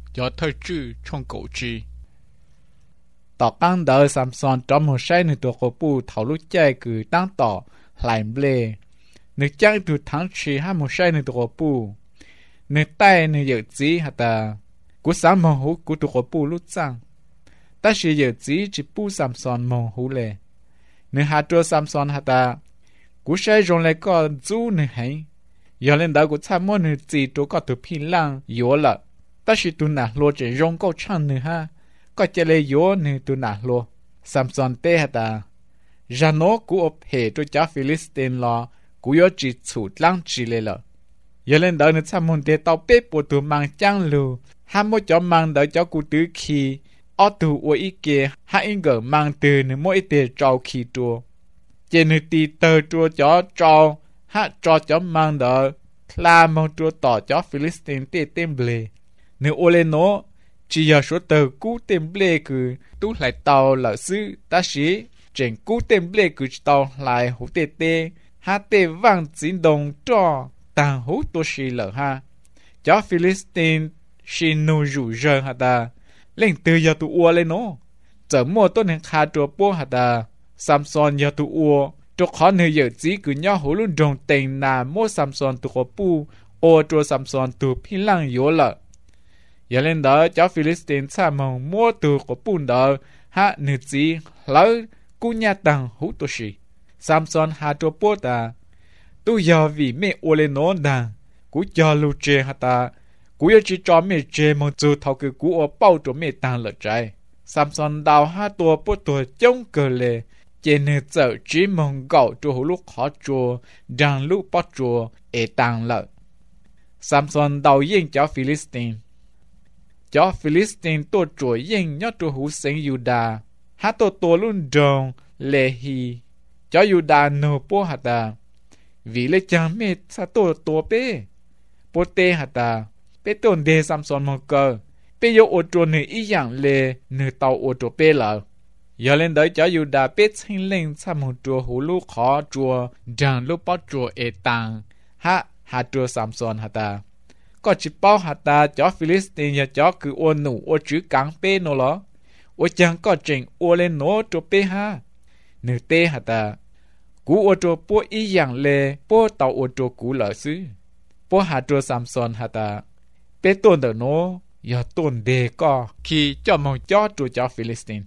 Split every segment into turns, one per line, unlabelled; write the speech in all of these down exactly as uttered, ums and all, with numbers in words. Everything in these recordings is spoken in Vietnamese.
cho thơ chữ trong cổ chi
tỏ căng đỡ Samson trong một sai nửaตัวcủa bu thảo lúc chơi cứ tăng tỏ lại ble nửa trang từ tháng chi hai một sai nửaตัวcủa bu nửa tay nửa dự chỉ hả ta cú sáng mong hú cúตัวcủa bu lúc sang ta chỉ dự chỉ chỉ bu Samson mong hú lệ nửa hạtตัวSamson hả ta cú sai rong lại có chú nửa hay giờ lên đó cú tham mua nửa chỉตัวcó từ phi lang yếu lợ ta chỉ tu nà lo chỉ rong câu chăng nửa ha có chỉ lấy yếu nửa tu nà lo Samson tê hả ta ra nó cú ốp hệ cho cha Philistine lo cú yếu chỉ chủ lang chỉ lệ lợ giờ lên đó nửa tham mua để tàu bếp bộ tu mang chăng lu ham mua cho mang đỡ cho cú tứ khi ở tu ở ý kia hai anh gỡ mang từ nửa mỗi tề trâu khi tua trên nửa tì tờ tua cho trâu hát cho cho mang đỡ là một tua tỏ cho Philistine tê tem ble nếu ô lên nó chỉ giờ số tờ cú tem ble cứ tú lại tàu lỡ sư ta sĩ trên cú tem ble cứ tàu lại hú tê tê hát tê vang chín đồng cho tàng hú tô sĩ lỡ ha cho Philistine xì nụ rủ rơ hả ta lên từ giờ tụ ô lên nó giờ mua tốt nên khá trùa bố hả ta Samson giờ tụ ô cho khó nơi giờ chỉ cứ nhau hú luôn đồng tình là mua Samson tụ có bu ô trùa Samson tụ phi lăng yếu lợ giờ lên đó cho Philistine xa mong mua tụ có bu đó hạ nữ chỉ lỡ cú nhà tăng hú tô sĩ Samson hạ trùa bố ta tu giờ vì mẹ ô lên nó đàng cú cho lưu chê hả ta cú yêu chỉ cho mẹ chê mong dù thầu cứ cú ở bao cho mẹ tăng lợ trái Samson đào hai tua bố tua chống cờ lệ trên nơi giờ chỉ mong gạo cho hú lúc khó chùa đang lúc bắt chùa để tăng lợ Samson đào yên cho Philistine cho Philistine tổ chùa yên nhớ cho hú sinh Yuda hát tổ tổ luôn đồng lệ hì cho Yuda nô bố hạt ta vì lệ chẳng mẹ sa tổ tổ bê bố tê hạt ta bê tôn đề Samson mong cơ bê yếu ô chùa nữ ý dạng lệ nữ tàu ô chùa bê lợ giờ lên tới cho Yuda bê chênh lên xa mong chùa hú lúc khó chùa đang lúc bắt chùa ế tăng hạ hạ chùa Samson hạt ta có chỉ bao hạt ta cho Philistine và cho cứ ô nụ ô chữ cắn bê nô lọ ô chẳng có trình ô lên nô chùa bê ha nữ tê hạt ta cú ô chùa bố ý dạng lệ bố tàu ô chùa cú lỡ xứ bố hạ chùa Samson hạt ta bê tôn đỡ nô giờ tôn đề có khi cho mong cho chùa cho Philistine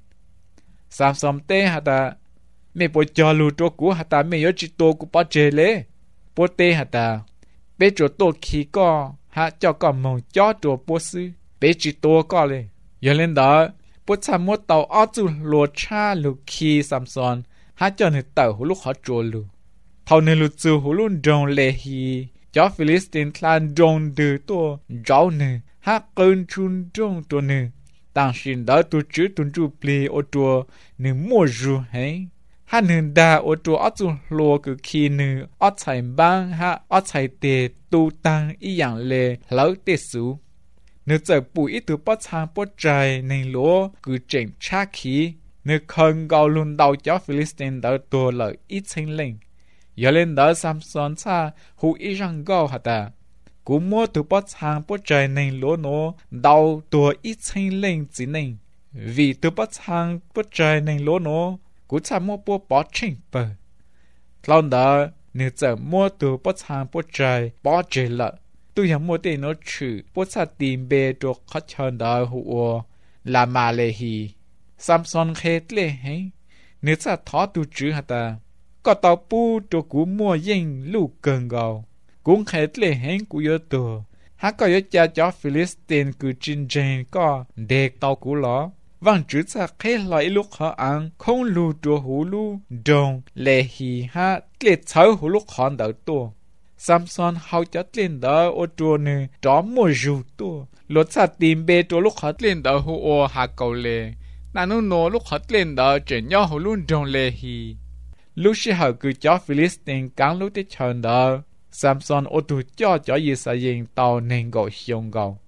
Samson tê hả ta mẹ bố cho lưu chùa cú hả ta mẹ nhớ chỉ tô cú bó chê lê bố tê hả ta bê chùa tô khi có hả cho có mong cho chùa bố sư bê chỉ tô có lê giờ lên đó bố cha mua tàu áo chùa lùa cha lưu khi Samson hả cho nên tàu hú lúc họ chùa lưu thầu nên lưu chùa hú luôn đồng lê hì cho Philistine clan đồng từ tô rau nè hả cơn chun trong tô nè当时的都只蹲住play ô tô nè mua rù hay ha nè đa ô tô ở chỗ lúa cứ khi nè ở chạy băng ha ở chạy tê tu tăng ý dạng lệ lỡ tê sú nè giờ bụi ít từ bắt sang bắt trái nè lúa cứ chỉnh cha khí nè khẩn gạo luôn đầu cho Philistine đỡ tua lợi ít sinh linh giờ lên đỡ Samson cha hú ý rằng gạo hả ta cú mua từ bắt sang bắt trái nè lúa nó đầu tua ít sinh linh chỉ nè vì từ bắt sang bắt trái nè lúa nó cú cha mua bố bỏ chỉnh bờ lâu đó nè giờ mua từ bắt sang bắt trái bỏ trái lợ tôi想mua tiền nó chữ bắt sang tìm bề cho khách chân đó hùa là mà lệ hì Samson khét lệ hay nè giờ thọ tu chữ hả ta có tàu bu cho cú mua yên lũ cần gạo cũng khét lệ hay cú yếu tờ há có yếu cha cho Philistine cứ chinh chênh có đẹp tàu cú lọ vang chữ cha khét lại lúc họ ăn không lù chùa hú lù đồng lệ hì ha lệ cháu hú lúc họ đỡ tùa Samson hao cho lên đỡ ô chùa nè đó mua rượu tùa lột cha tìm bê chùa lúc họ lên đỡ hú ô hạ cầu lệ nà nô nô lúc họ lên đỡ chuyển nhau hú lù đồng lệ hì lúc sĩ hậu cứ cho Philistine cắn lúc tới chờ đỡ Samson ô tù cho cho gì sa yên tàu nên gọi xiong gạo